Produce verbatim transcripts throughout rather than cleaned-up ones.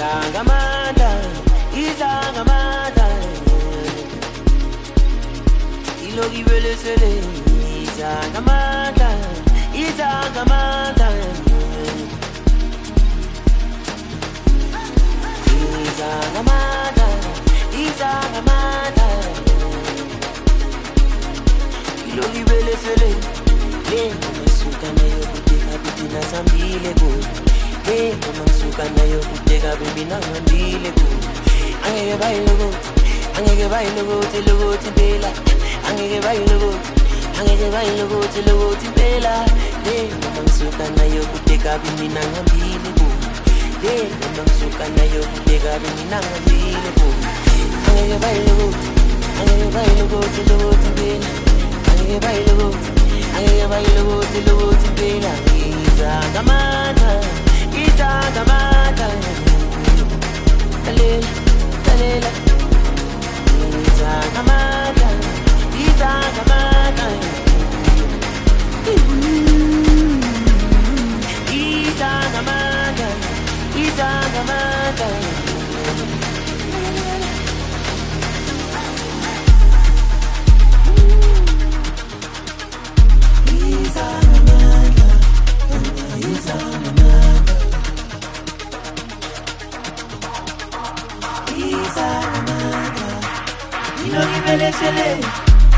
Izangamanda, Izangamanda, Ilogi belesele, Izangamanda, Izangamanda, Izangamanda, Izangamanda, Ilogi belesele, le masuka nayo kuteka bitina sambile go. Hey, mama suka nayo kuteka bitina ngandile go. Angeke bayilo go, angeke bayilo go, telo go tibela. Angeke bayilo go, angeke bayilo go, telo go tibela. Hey, mama suka nayo kuteka bitina ngandile go. Hey, mama suka nayo kuteka bitina ngandile go. Angeke bayilo go, angeke bayilo go, telo go tibela. Angeke bayilo go, angeke bayilo go, telo go tibela. Izangamanda, Izangamanda, Kalela, Kalela. Izangamanda, Izangamanda, Izangamanda, Izangamanda. Belesele,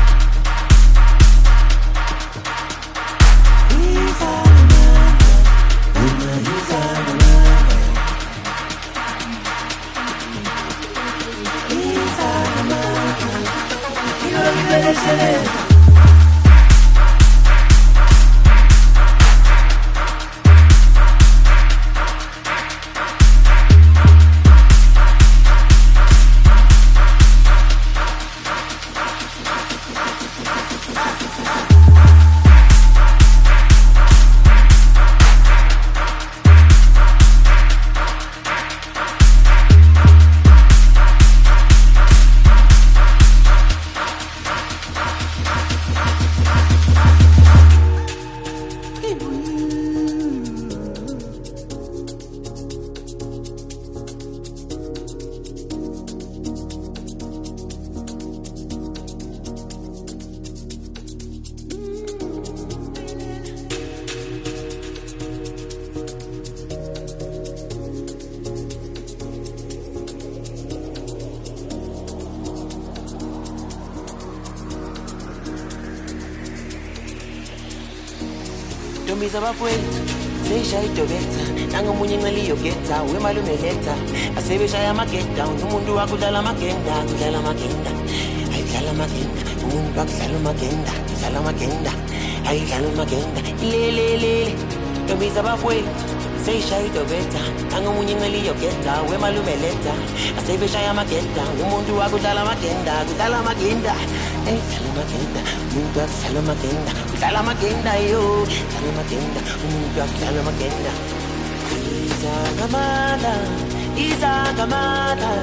Dombiza bafowethu seyishaya idobetha nangomunye inceli yogeta wemalume letha asebeshaya amagenda umuntu wakho udlala amagenda udlala amagenda ayidlala amagenda umuntu wakudlala amagenda udlala amagenda ayidlala amagenda lelelele. Dombiza bafowethu seyishaya idobetha nangomunye inceli yogeta wemalume letha asebeshaya amagenda umuntu wakho udlala amagenda udlala amagenda ayidlala amagenda umuntu wakudlala amagenda udlala amagenda yo udlala amagenda umuntu wakudlala amagenda. Izangamanda, Izangamanda,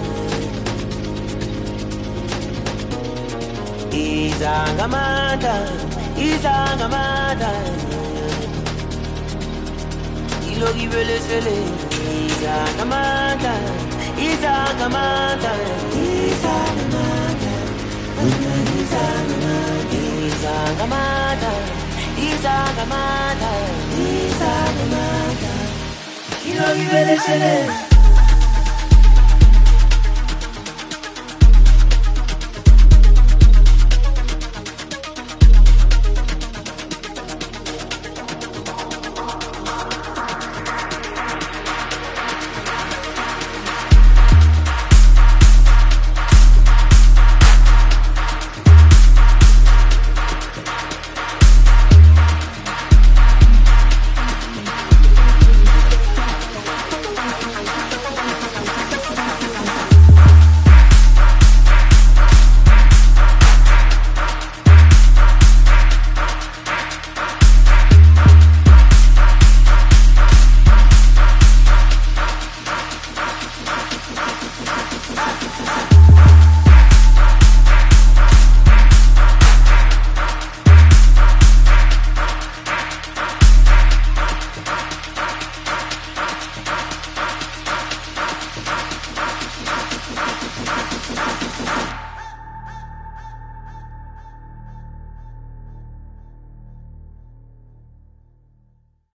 Izangamanda, Izangamanda, Ilogi belesele. Izangamanda, Izangamanda, Izangamanda, Izangamanda, Izangamanda, Izangamanda, Izangamanda, Ilogi belesele.